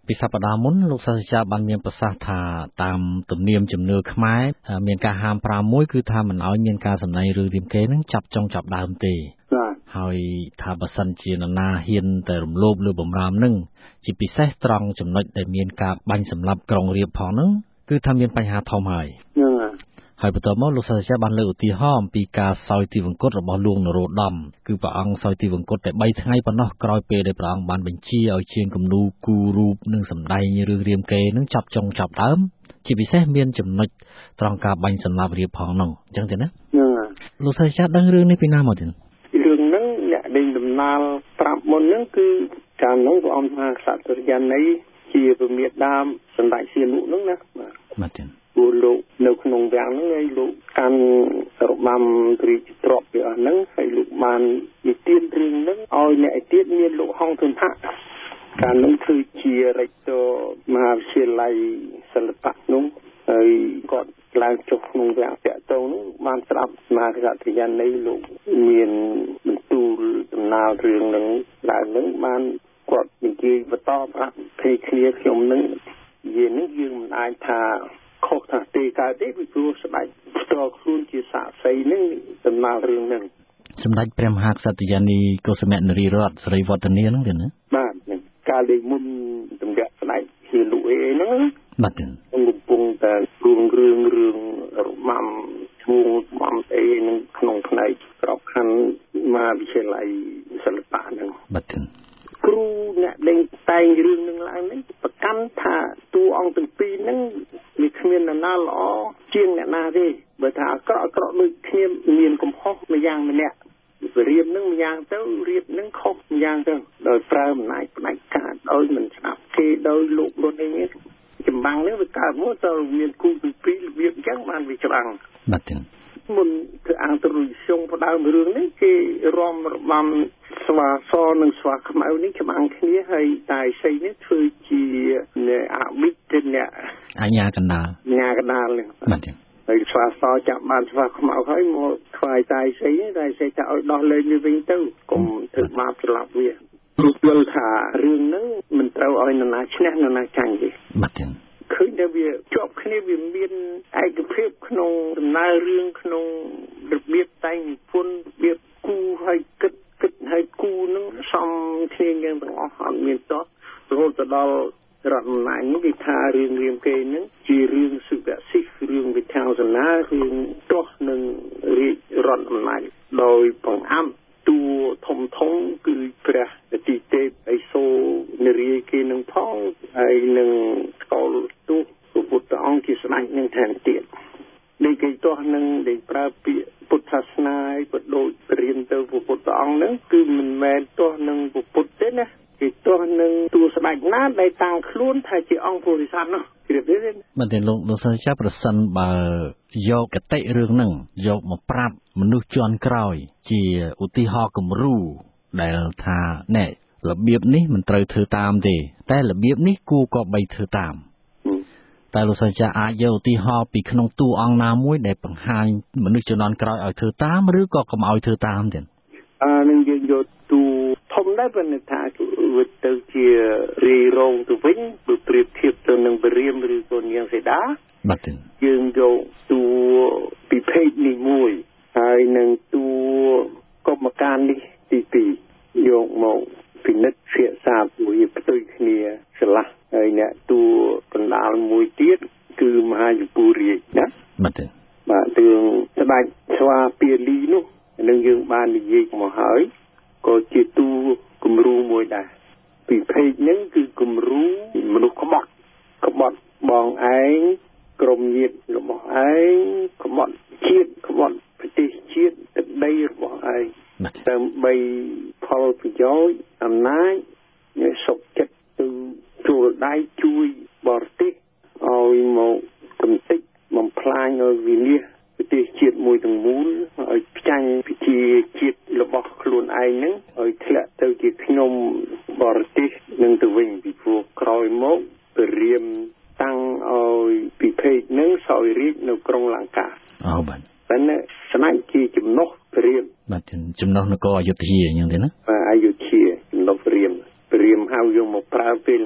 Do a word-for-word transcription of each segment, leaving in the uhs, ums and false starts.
ពីសប្តាហ៍មុនលោកសាស្ត្រាចារ្យបានមានប្រសាសន៍ថាតាមទំនៀមជំនឿខ្មែរមានការហាមប្រាមមួយគឺថាមិនឲ្យមានការសម្ដែងរឿងរាមកេរ្តិ៍នឹងចាប់ចុងចាប់ដើមទេហើយថាបើសិនជានរណាហ៊ានតែរំលោភលើបំរាមនឹងជាពិសេសត្រង់ចំណុចដែលមានការបាញ់សម្លាប់ក្រុងរាពណ៍ផងនឹងគឺថាមានបញ្ហាធំហើយហើយបន្ទាប់មកលោកសាស្ត្រាចារ្យបានលើកឧទាហរណ៍អំពីការសោយទីវង្គតរបស់លោកនរោត្តមគឺព្រះអង្គសោយទីវង្គតតែបីថ្ងៃប៉ុណ្ណោះក្រោយពេលដែលព្រះអង្គបានបញ្ជាឲ្យជាងគំនូគូរូបនិងសម្ដែងរឿងរាមកេរ្តិ៍នឹងចាប់ចុងចាប់ដើមជាពិសេសមានចំណុចត្រង់ការបាញ់សម្លាប់រាពណ៍ផងនោះអញ្ចឹងទេណាលោកសាស្ត្រាចារ្យដឹងរឿងនេះពីណាមកទេរឿងហ្នឹងអ្នកដេញដំណើរប្រាប់មុនហ្នឹងគឺកាលនោះព្រះអង្គថាក្សត្រយានីជាពមេដាមសម្ដេចសៀនុហ្នឹងណាបាទទេព្រោះលោកនៅក្នុងវាំងហ្នឹងឯងលោកកាន់របាំរាជទ្រព្យវាអស់ហ្នឹងហើយលោកបាននិទានរឿងហ្នឹងឲ្យអ្នកឯទៀតមានលោកហងទុនហៈកាលនោះគឺជារេកទ័រមហាវិទ្យាល័យសិល្បៈនោះហើយគាត់ឡើងចុះក្នុងវាំងតាក់ទងនោះបានស្ដាប់មហាក្សត្រយានីលោកមានបន្ទូលដំណើររឿងហ្នឹងឡើងហ្នឹងបានគាត់និយាយបន្តប្រាប់ភេគ្នាខ្ញុំហ្នឹងនិយាយហ្នឹងយើងមិនអាចថាខុសថាទេកើតទេពីព្រោះស្ដេចផ្ទាល់ខ្លួនជាសាក្សីហ្នឹងដំណើររឿងហ្នឹងសម្ដេចព្រះមហាក្សត្រយានីកុសុមនារីរតន៍សិរីវឌ្ឍនាហ្នឹងទេណាបាទកាលលេមុនតម្រាក់ស្ដេចជាលុអេហ្នឹងបាទទេកំពុងតែរួមរឿងរឿងរបាំឈ្មោះបាំអេនឹងក្នុងផ្នែកក្របខ័ណ្ឌមហាវិទ្យាល័យសិល្បៈហ្នឹងបាទទេគ្រូអ្នកដេញតែងរឿងនឹងឡើងនេះប្រកាន់ថាតួអង្គទាំងពីរហ្នឹងវាគ្មាននរណាល្អជាងអ្នកណាទេបើថាអាក្រក់អាក្រក់ដូចគ្នាមានកំហុសម្យ៉ាងម្នាក់រៀបនឹងម្យ៉ាងទៅរៀបនឹងខុសម្យ៉ាងទៅដោយប្រើអំណាចផ្ដាច់ការដោយមិនស្ដាប់គេដោយលោកលុនអីនេះចម្បាំងនេះវាកើតមកទៅមានគូទាំងពីររបៀបអញ្ចឹងបានវាច្បាំងបាទទេមុនគឺអង្គទ្រុយសងផ្ដើមរឿងនេះគេរំរបាំស្វាសនិងស្វាខ្មៅនេះច្បាំងគ្នាហើយតែសីនេះធ្វើជាអបិទអ្នកអញ្ញាកណ្ដាលអញ្ញាកណ្ដាលបាទទេហើយស្វាសចាប់បានស្វាខ្មៅហើយមកថ្វាយតែសីតែសីថាឲ្យដោះលែងវាវិញទៅកុំធ្វើបាបស្លាប់វាព្រោះយល់ថារឿងហ្នឹងមិនត្រូវឲ្យនរណាឈ្នះនរណាចាញ់ទេបាទទេឃើញថាវាជាប់គ្នាវាមានឯកភាពក្នុងដំណើររឿងក្នុងរបៀបតែងនិពន្ធរបៀបគូឲ្យគិតគិតឲ្យគូនឹងសំគ្នាយ៉ាងទាំងអស់អត់មានតោះរហូតដល់រដ្ឋអំណាចនេះគេថារឿងរាមកេរ្តិ៍ហ្នឹងជារឿងសុភសិទ្ធិរឿងវិធាននារឿងទាស់នឹងរាជរដ្ឋអំណាចដោយបង្អាំតួធំធំគឺព្រះទីទេពអេសូនារីគេនឹងផងហើយនឹងស្កលទូព្រះពុទ្ធអង្គជាស្ដេចនឹងថែមទៀតនេះគេទាស់នឹងដែលប្រើពាក្យពុទ្ធសាសនាឲ្យបដូចរៀនទៅព្រះពុទ្ធអង្គហ្នឹងគឺមិនមែនទាស់នឹងព្រះពុទ្ធទេណាគេទាស់នឹងតួស្ដេចណាដែលតាំងខ្លួនថាជាអង្គពុរិស័ទនោះជ្រាបទេមិនទេលោកលោកសាស្ត្រាចារ្យប្រសិនបើយកគតិរឿងហ្នឹងយកមកប្រាប់មនុស្សជាន់ក្រោយជាឧទាហរណ៍គំរូដែលថាណែរបៀបនេះមិនត្រូវធ្វើតាមទេតែរបៀបនេះគួរក៏បីធ្វើតាមតែលោកសាស្ត្រាចារ្យអាចយកឧទាហរណ៍ពីក្នុងតួអង្គណាមួយដែលបង្ហាញមនុស្សជំនាន់ក្រោយឲ្យធ្វើតាមឬក៏កុំឲ្យធ្វើតាមទេអឺនឹងយើងយកតួធំដែរប៉ុន្តែថាវាទៅជារីរងទៅវិញបើប្រៀបធៀបទៅនឹងបរិមឬក៏នាងសីតាបាទទេយើងយកតួពីភេទនេះមួយហើយនឹងតួកុម្មការនេះទីពីរយកមកពិនិត្យភាសាមួយផ្ទុយគ្នាឆ្លាស់ហើយអ្នកតួបណ្ដាលមួយទៀតគឺមហាយពុរាជណាបាទទេបាទរឿងស្ដេចស្វាពាលីនោះនឹងយើងបាននិយាយមកហើយក៏ជាតួគំរូមួយដែរពីភេទហ្នឹងគឺគំរូមនុស្សក្បត់ក្បត់បងឯងក្រុមញាតិរបស់ឯងក្បត់ជាតិក្បត់ប្រទេសជាតិទឹកដីរបស់ឯងដើម្បីផលប្រយោជន៍អំណាចសុខចិត្តទៅចូលដៃជួយបរទេសឲ្យមកកំទេចបំផ្លាញឲ្យវិនាសប្រទេសជាតិមួយទាំងមូលឲ្យផ្ចាញ់ពិធីជាតិរបស់ខ្លួនឯងហ្នឹងឲ្យធ្លាក់ទៅជាខ្ញុំបរទេសនឹងទៅវិញពីព្រោះក្រោយមកព្រាហ្មណ៍តាំងឲ្យពិភេកហ្នឹងសោយរាជនៅក្រុងលង្កាអូបាទតែនៅស្ដេចជាចំណុះព្រាហ្មណ៍បាទចំណុះនគរអយុធ្យាអញ្ចឹងទេណាបាទអយុធ្យាចំណុះព្រាហ្មណ៍ព្រាហ្មណ៍ហៅយកមកប្រើពេលណ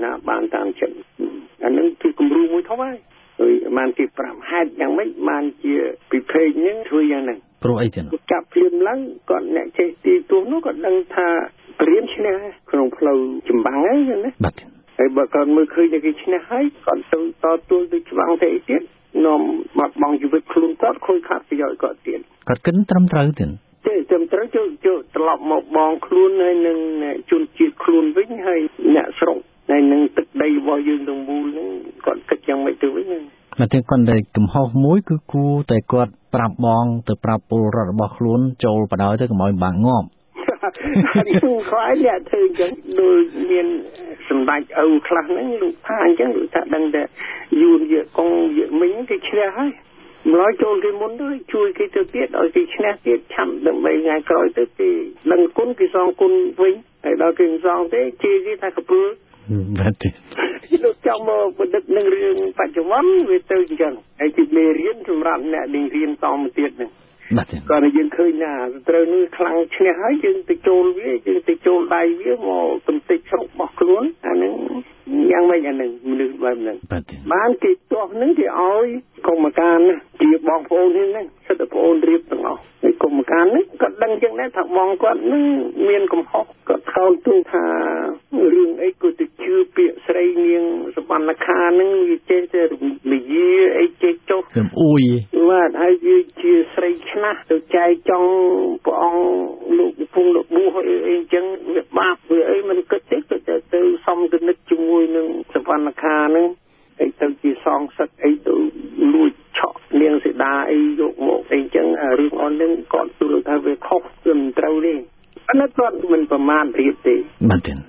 ណាបានតាមចិត្តអានឹងគឺគំរូមួយធំហើយដោយបានទីប្រាំហេតុយ៉ាងម៉េចបានជាពិភេកហ្នឹងធ្វើយ៉ាងហ្នឹងព្រោះអីទៀតចាប់ភ្លាមឡើងគាត់អ្នកចេះទីទួនោះក៏ដឹងថាព្រាមឈ្នះក្នុងផ្លូវចម្បាំងហ្នឹងណាបាទហើយបើគាត់មើលឃើញតែគេឈ្នះហើយគាត់ទៅតទួលទៅច្បាំងទៅអីទៀតនាំបាត់បង់ជីវិតខ្លួនគាត់ខូចខាតប្រយោជន៍គាត់ទៀតគាត់គិតត្រឹមត្រូវទៀតទេត្រឹមត្រូវចូលចូលត្រឡប់មកបងខ្លួនហើយនឹងជនជាតិខ្លួនវិញហើយអ្នកស្រុកហើយនឹងទឹកដីរបស់យើងទាំងមូលហ្នឹងគាត់គិតយ៉ាងម៉េចទៅវិញហ្នឹងតែគាត់តែកំហុសមួយគឺគួរតែគាត់ប្រាប់បងទៅប្រាប់ពលរដ្ឋរបស់ខ្លួនចូលបដ ாய் ទៅកុំឲ្យបាក់ងាប់ហើយខ្លាយអ្នកធ្វើអញ្ចឹងដូចមានសម្ដេចឪខ្លះហ្នឹងលោកថាអញ្ចឹងលោកថាដឹងតែយួនយកកងយកមិញគេឈ្នះហើយម្ល៉េះចូលគេមុនទៅជួយគេទៅទៀតឲ្យគេឈ្នះទៀតឆាំដើម្បីថ្ងៃក្រោយទៅគេដឹងគុណគេសងគុណវិញហើយដល់គេសងទេជេរគេថាកពើបាទទេលោកចង់មកបណ្ឌិតនឹងរឿងបច្ចុប្បន្នវាទៅអញ្ចឹងហើយជាមេរៀនសម្រាប់អ្នកដែលរៀនតមកទៀតហ្នឹងបាទគាត់តែយើងឃើញណាត្រូវនេះខ្លាំងឈ្នះហើយយើងទៅចូលវាយើងទៅចូលដៃវាមកកំទេចស្រុករបស់ខ្លួនអាហ្នឹងយ៉ាងម៉េចអាហ្នឹងមនុស្សបែបហ្នឹងបានគេទាស់ហ្នឹងគេឲ្យកុំការណាជាបងប្អូនហ្នឹងសិទ្ធិបងប្អូនរៀបទាំងអស់ហើយកុំការហ្នឹងគាត់ដឹងចឹងដែរថាបងគាត់ហ្នឹងមានកំហុសគាត់ខោនទូថារឿងអីក៏ទៅជឿពាក្យស្រីនាងសវណ្ណខាហ្នឹងវាចេះតែនិយាយអីចេះចុះសំអួយបាទហើយវាជាស្រីឆ្នាស់ទៅចែកចង់ព្រះអង្គលោកពងលោកបួសអីអីចឹងវាបាបវាអីមិនគិតទេទៅទៅសំគណិតជាមួយនឹងសវណ្ណខាហ្នឹងអីទៅជាសងសឹកអីទៅលួចឆក់នាងសីតាអីយកមកអីចឹងរឿងអនហ្នឹងគាត់ទូលថាវាខុសគឺមិនត្រូវទេអានេះគាត់មិនប្រមាថរៀបទេបាទទេ